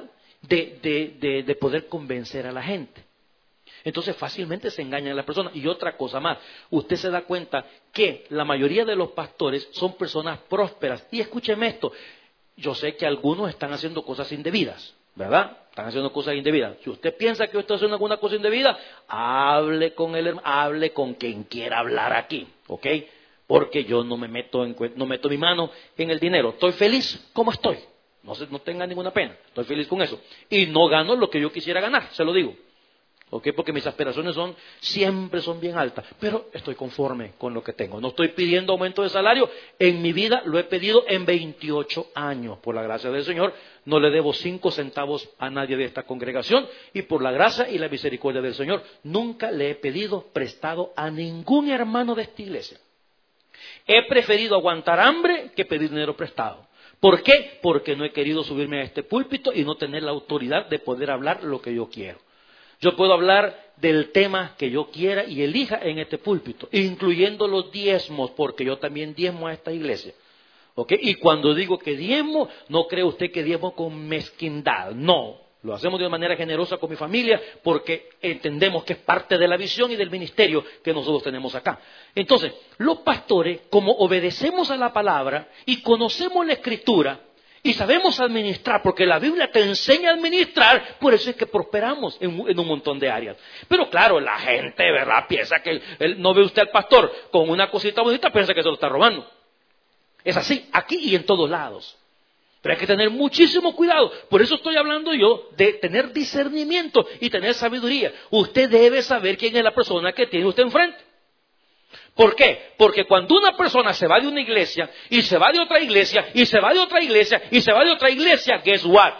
de poder convencer a la gente. Entonces fácilmente se engañan a las personas. Y otra cosa más, usted se da cuenta que la mayoría de los pastores son personas prósperas. Y escúcheme esto, yo sé que algunos están haciendo cosas indebidas, ¿verdad? Están haciendo cosas indebidas. Si usted piensa que usted está haciendo alguna cosa indebida, hable con él, hable con quien quiera hablar aquí, ¿ok? Porque yo no meto mi mano en el dinero. Estoy feliz como estoy. No tenga ninguna pena. Estoy feliz con eso. Y no gano lo que yo quisiera ganar, se lo digo. ¿Ok? Porque mis aspiraciones siempre son bien altas. Pero estoy conforme con lo que tengo. No estoy pidiendo aumento de salario. En mi vida lo he pedido en 28 años. Por la gracia del Señor, no le debo 5 centavos a nadie de esta congregación. Y por la gracia y la misericordia del Señor, nunca le he pedido prestado a ningún hermano de esta iglesia. He preferido aguantar hambre que pedir dinero prestado. ¿Por qué? Porque no he querido subirme a este púlpito y no tener la autoridad de poder hablar lo que yo quiero. Yo puedo hablar del tema que yo quiera y elija en este púlpito, incluyendo los diezmos, porque yo también diezmo a esta iglesia. ¿Ok? Y cuando digo que diezmo, no cree usted que diezmo con mezquindad. No, lo hacemos de una manera generosa con mi familia, porque entendemos que es parte de la visión y del ministerio que nosotros tenemos acá. Entonces, los pastores, como obedecemos a la palabra y conocemos la Escritura, y sabemos administrar, porque la Biblia te enseña a administrar, por eso es que prosperamos en un montón de áreas. Pero claro, la gente, ¿verdad?, piensa que no ve usted al pastor con una cosita bonita, piensa que se lo está robando. Es así, aquí y en todos lados. Pero hay que tener muchísimo cuidado. Por eso estoy hablando yo de tener discernimiento y tener sabiduría. Usted debe saber quién es la persona que tiene usted enfrente. ¿Por qué? Porque cuando una persona se va de una iglesia, y se va de otra iglesia, y se va de otra iglesia, y se va de otra iglesia, guess what?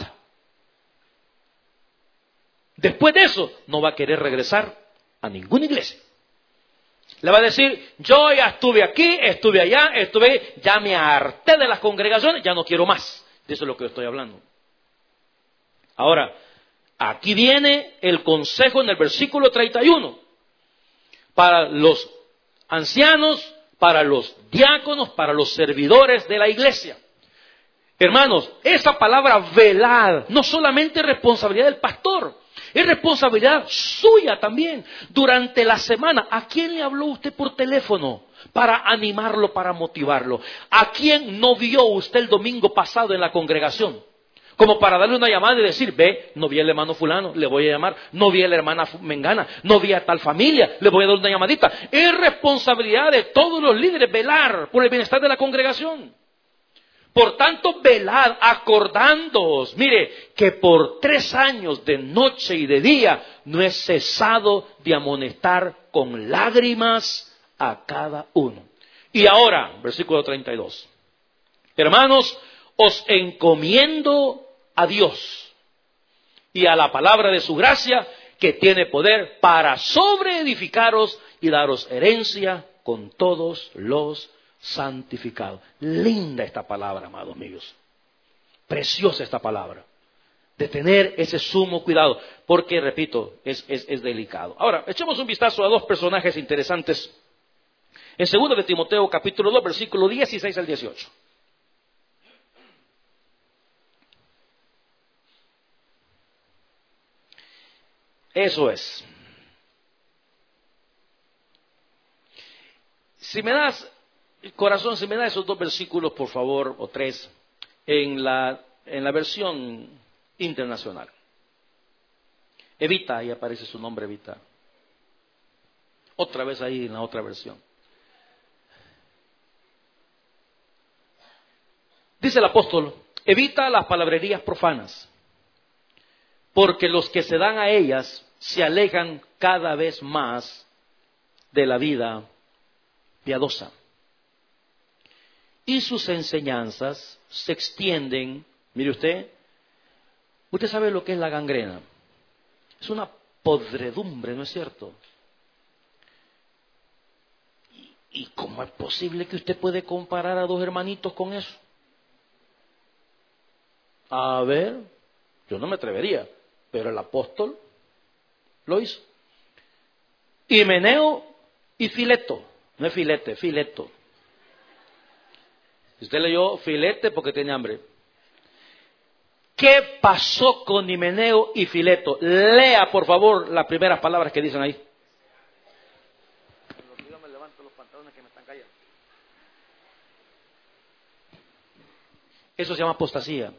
Después de eso, no va a querer regresar a ninguna iglesia. Le va a decir, yo ya estuve aquí, estuve allá, ya me harté de las congregaciones, ya no quiero más. De eso es lo que estoy hablando. Ahora, aquí viene el consejo en el versículo 31. Para los ancianos, para los diáconos, para los servidores de la iglesia. Hermanos, esa palabra velar no solamente es responsabilidad del pastor, es responsabilidad suya también. Durante la semana, ¿a quién le habló usted por teléfono para animarlo, para motivarlo? ¿A quién no vio usted el domingo pasado en la congregación? Como para darle una llamada y decir, ve, no vi al hermano fulano, le voy a llamar. No vi a la hermana mengana, no vi a tal familia, le voy a dar una llamadita. Es responsabilidad de todos los líderes velar por el bienestar de la congregación. Por tanto, velad, acordándoos, mire, que por 3 años de noche y de día no he cesado de amonestar con lágrimas a cada uno. Y ahora, versículo 32. Hermanos, os encomiendo a Dios y a la palabra de su gracia, que tiene poder para sobreedificaros y daros herencia con todos los santificados. Linda esta palabra, amados míos. Preciosa esta palabra. De tener ese sumo cuidado. Porque, repito, es delicado. Ahora, echemos un vistazo a 2 personajes interesantes. En 2 de Timoteo, capítulo 2, versículo 16 al 18. Eso es. Si me das, corazón, si me das esos 2 versículos, por favor, o 3, en la versión internacional. Evita, ahí aparece su nombre, Evita. Otra vez ahí en la otra versión. Dice el apóstol, evita las palabrerías profanas, porque los que se dan a ellas se alejan cada vez más de la vida piadosa. Y sus enseñanzas se extienden, mire usted sabe lo que es la gangrena. Es una podredumbre, ¿no es cierto? ¿Y cómo es posible que usted puede comparar a 2 hermanitos con eso? A ver, yo no me atrevería, pero el apóstol lo hizo. Himeneo y Fileto, no es filete, Fileto. Usted leyó filete porque tiene hambre. ¿Qué pasó con Himeneo y Fileto? Lea, por favor, las primeras palabras que dicen ahí. Me levanto los pantalones que me están cayendo. Eso se llama apostasía.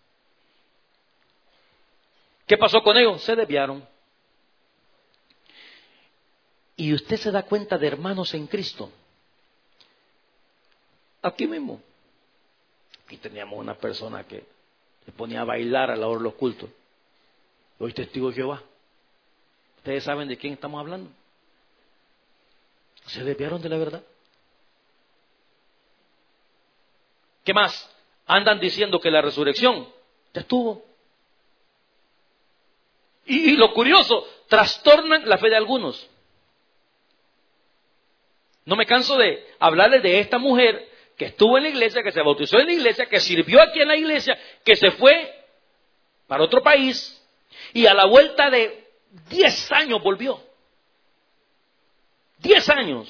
¿Qué pasó con ellos? Se desviaron. Y usted se da cuenta de hermanos en Cristo. Aquí mismo. Aquí teníamos una persona que se ponía a bailar a la hora de los cultos. Hoy testigo de Jehová. Ustedes saben de quién estamos hablando. Se desviaron de la verdad. ¿Qué más? Andan diciendo que la resurrección ya estuvo. Y lo curioso, trastornan la fe de algunos. No me canso de hablarles de esta mujer que estuvo en la iglesia, que se bautizó en la iglesia, que sirvió aquí en la iglesia, que se fue para otro país y a la vuelta de 10 años volvió. 10 años.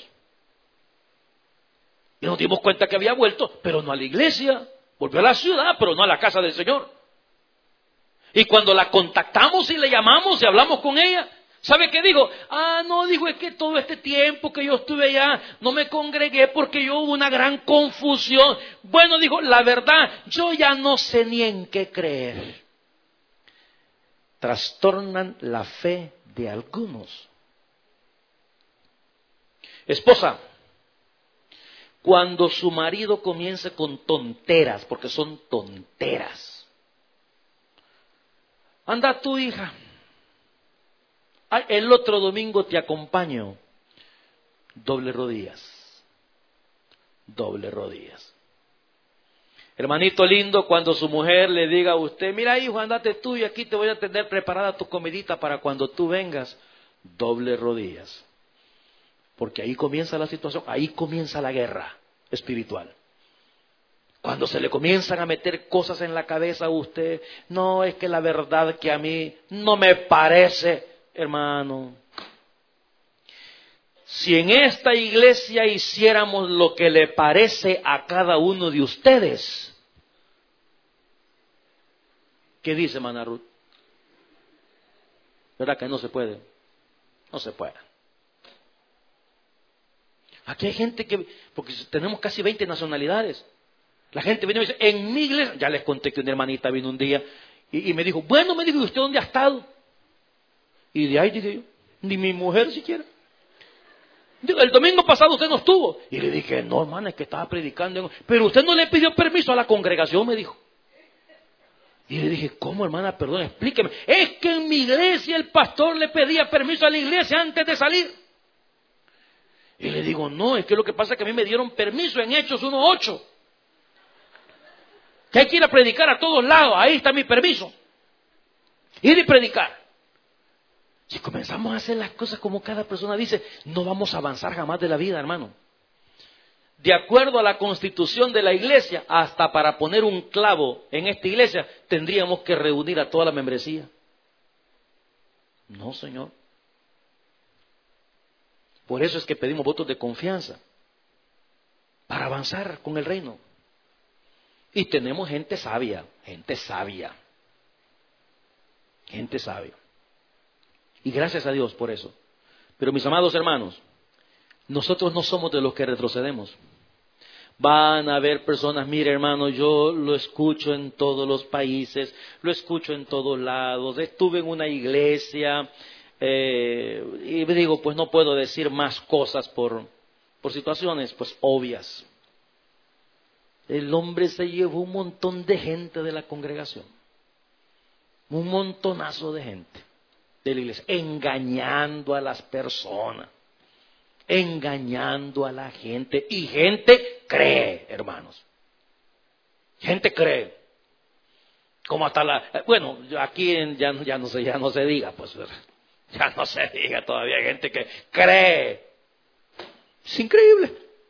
Y nos dimos cuenta que había vuelto, pero no a la iglesia. Volvió a la ciudad, pero no a la casa del Señor. Y cuando la contactamos y le llamamos y hablamos con ella, ¿sabe qué dijo? No, dijo, es que todo este tiempo que yo estuve allá, no me congregué porque yo hubo una gran confusión. Bueno, dijo, la verdad, yo ya no sé ni en qué creer. Trastornan la fe de algunos. Esposa, cuando su marido comience con tonteras, porque son tonteras, anda tu hija. El otro domingo te acompaño. Doble rodillas. Doble rodillas. Hermanito lindo, cuando su mujer le diga a usted, mira hijo, andate tú y aquí te voy a tener preparada tu comidita para cuando tú vengas. Doble rodillas. Porque ahí comienza la situación, ahí comienza la guerra espiritual. Cuando se le comienzan a meter cosas en la cabeza a usted, no, es que la verdad que a mí no me parece, hermano. Si en esta iglesia hiciéramos lo que le parece a cada uno de ustedes, ¿qué dice hermana Ruth? ¿Verdad que no se puede? No se puede. Aquí hay gente que, porque tenemos casi 20 nacionalidades. La gente viene y me dice, en mi iglesia, ya les conté que una hermanita vino un día y me dijo, bueno, me dijo, ¿y usted dónde ha estado? Y de ahí dije yo, ni mi mujer siquiera. Digo, el domingo pasado usted no estuvo. Y le dije, no, hermana, es que estaba predicando. Pero usted no le pidió permiso a la congregación, me dijo. Y le dije, ¿cómo, hermana? Perdón, explíqueme. Es que en mi iglesia el pastor le pedía permiso a la iglesia antes de salir. Y le digo, no, es que lo que pasa es que a mí me dieron permiso en Hechos 1:8. Que hay que ir a predicar a todos lados. Ahí está mi permiso. Ir y predicar. Si comenzamos a hacer las cosas como cada persona dice, no vamos a avanzar jamás de la vida, hermano. De acuerdo a la constitución de la iglesia, hasta para poner un clavo en esta iglesia, tendríamos que reunir a toda la membresía. No, señor. Por eso es que pedimos votos de confianza, para avanzar con el reino. Y tenemos gente sabia, gente sabia. Gente sabia. Y gracias a Dios por eso. Pero mis amados hermanos, nosotros no somos de los que retrocedemos. Van a haber personas, mire hermano, yo lo escucho en todos los países, lo escucho en todos lados. Estuve en una iglesia y digo, pues no puedo decir más cosas por situaciones pues obvias. El hombre se llevó un montón de gente de la congregación. Un montonazo de gente de la iglesia, engañando a las personas, engañando a la gente, y gente cree, hermanos. Gente cree. Como hasta bueno, aquí ya no se diga, pues ya no se diga todavía, hay gente que cree. Es increíble.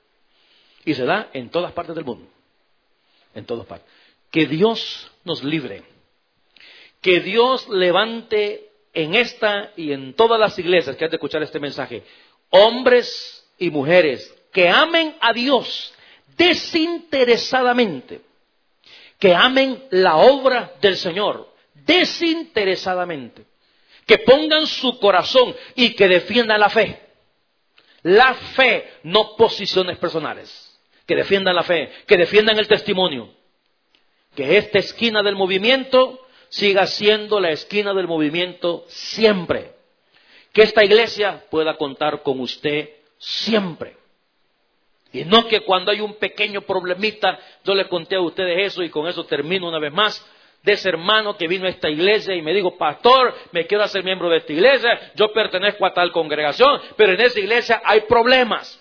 Y se da en todas partes del mundo. En todas partes. Que Dios nos libre. Que Dios levante en esta y en todas las iglesias que han de escuchar este mensaje, hombres y mujeres que amen a Dios desinteresadamente, que amen la obra del Señor desinteresadamente, que pongan su corazón y que defiendan la fe. La fe, no posiciones personales. Que defiendan la fe, que defiendan el testimonio. Que esta esquina del movimiento siga siendo la esquina del movimiento siempre. Que esta iglesia pueda contar con usted siempre. Y no que cuando hay un pequeño problemita, yo le conté a ustedes eso y con eso termino una vez más, de ese hermano que vino a esta iglesia y me dijo, pastor, me quiero hacer miembro de esta iglesia, yo pertenezco a tal congregación, pero en esa iglesia hay problemas.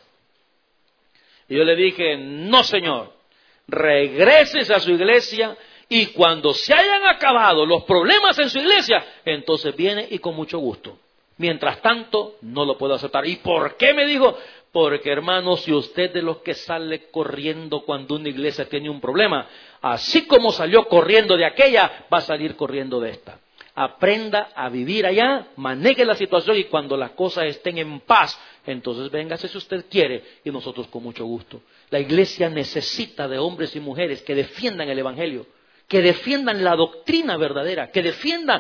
Y yo le dije, no señor, regreses a su iglesia y cuando se hayan acabado los problemas en su iglesia, entonces viene y con mucho gusto. Mientras tanto, no lo puedo aceptar. ¿Y por qué me dijo? Porque hermano, si usted de los que sale corriendo cuando una iglesia tiene un problema, así como salió corriendo de aquella, va a salir corriendo de esta. Aprenda a vivir allá, maneje la situación y cuando las cosas estén en paz, entonces véngase si usted quiere y nosotros con mucho gusto. La iglesia necesita de hombres y mujeres que defiendan el evangelio, que defiendan la doctrina verdadera, que defiendan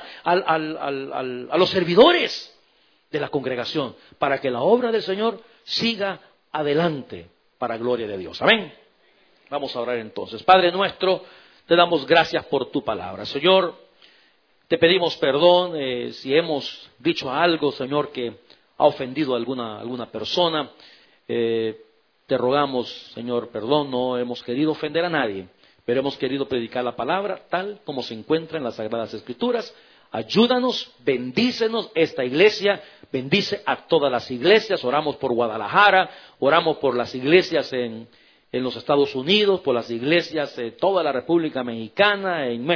a los servidores de la congregación, para que la obra del Señor siga adelante para gloria de Dios. Amén. Vamos a orar entonces. Padre nuestro, te damos gracias por tu palabra. Señor, te pedimos perdón si hemos dicho algo, Señor, que ha ofendido a alguna persona. Te rogamos, Señor, perdón, no hemos querido ofender a nadie, pero hemos querido predicar la palabra tal como se encuentra en las Sagradas Escrituras. Ayúdanos, bendícenos esta iglesia, bendice a todas las iglesias. Oramos por Guadalajara, oramos por las iglesias en los Estados Unidos, por las iglesias de toda la República Mexicana, en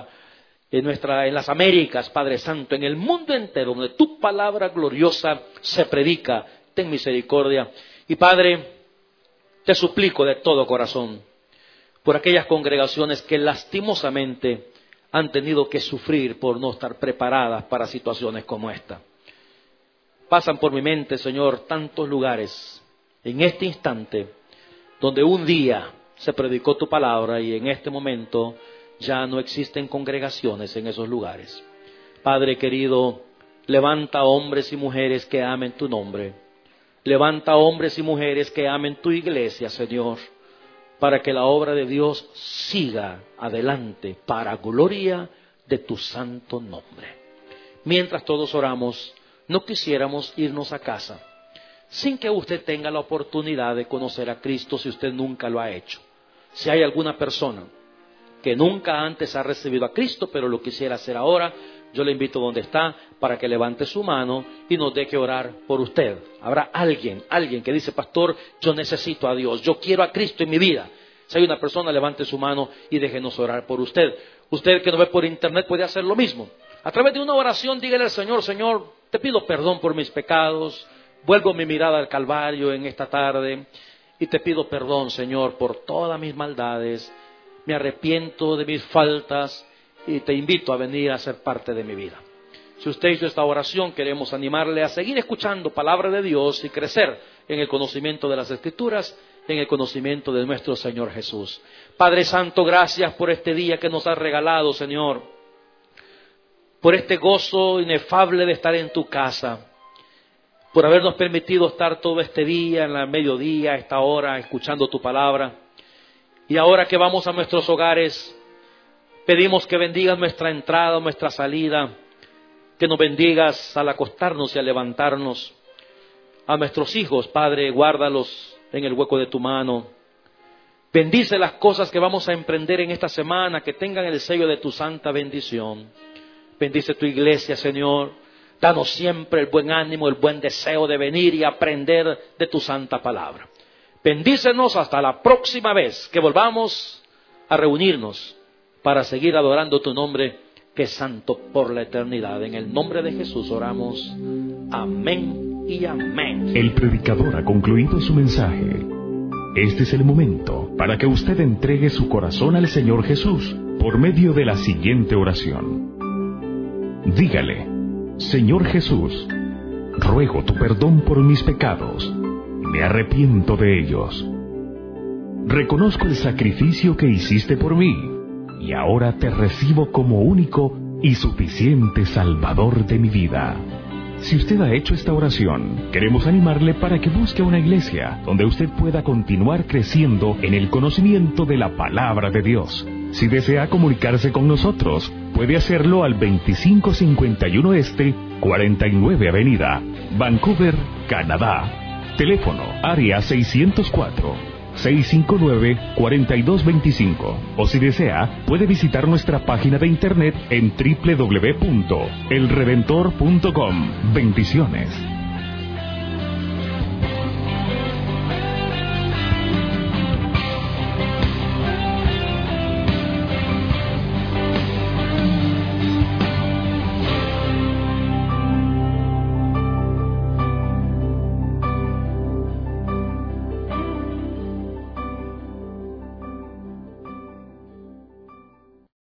las Américas, Padre Santo, en el mundo entero, donde tu palabra gloriosa se predica. Ten misericordia. Y Padre, te suplico de todo corazón, por aquellas congregaciones que lastimosamente han tenido que sufrir por no estar preparadas para situaciones como esta. Pasan por mi mente, Señor, tantos lugares en este instante donde un día se predicó tu palabra y en este momento ya no existen congregaciones en esos lugares. Padre querido, levanta hombres y mujeres que amen tu nombre. Levanta hombres y mujeres que amen tu iglesia, Señor, para que la obra de Dios siga adelante para gloria de tu santo nombre. Mientras todos oramos, no quisiéramos irnos a casa sin que usted tenga la oportunidad de conocer a Cristo si usted nunca lo ha hecho. Si hay alguna persona que nunca antes ha recibido a Cristo, pero lo quisiera hacer ahora, yo le invito donde está para que levante su mano y nos deje orar por usted. Habrá alguien que dice, pastor, yo necesito a Dios, yo quiero a Cristo en mi vida. Si hay una persona, levante su mano y déjenos orar por usted. Usted que nos ve por internet puede hacer lo mismo. A través de una oración, dígale al Señor, Señor, te pido perdón por mis pecados, vuelvo mi mirada al Calvario en esta tarde y te pido perdón, Señor, por todas mis maldades. Me arrepiento de mis faltas y te invito a venir a ser parte de mi vida. Si usted hizo esta oración, queremos animarle a seguir escuchando palabra de Dios y crecer en el conocimiento de las Escrituras, en el conocimiento de nuestro Señor Jesús. Padre Santo, gracias por este día que nos has regalado, Señor, por este gozo inefable de estar en tu casa, por habernos permitido estar todo este día, en la mediodía, a esta hora, escuchando tu palabra. Y ahora que vamos a nuestros hogares, pedimos que bendigas nuestra entrada, nuestra salida, que nos bendigas al acostarnos y al levantarnos. A nuestros hijos, Padre, guárdalos en el hueco de tu mano. Bendice las cosas que vamos a emprender en esta semana, que tengan el sello de tu santa bendición. Bendice tu iglesia, Señor. Danos siempre el buen ánimo, el buen deseo de venir y aprender de tu santa palabra. Bendícenos hasta la próxima vez que volvamos a reunirnos para seguir adorando tu nombre, que es santo por la eternidad. En el nombre de Jesús oramos. Amén y amén. El predicador ha concluido su mensaje. Este es el momento para que usted entregue su corazón al Señor Jesús por medio de la siguiente oración. Dígale: Señor Jesús, ruego tu perdón por mis pecados. Me arrepiento de ellos. Reconozco el sacrificio que hiciste por mí y ahora te recibo como único y suficiente Salvador de mi vida. Si usted ha hecho esta oración, queremos animarle para que busque una iglesia donde usted pueda continuar creciendo en el conocimiento de la palabra de Dios. Si desea comunicarse con nosotros, puede hacerlo al 2551 Este, 49 Avenida, Vancouver, Canadá. Teléfono, área 604-659-4225. O si desea, puede visitar nuestra página de internet en www.elredentor.com. Bendiciones.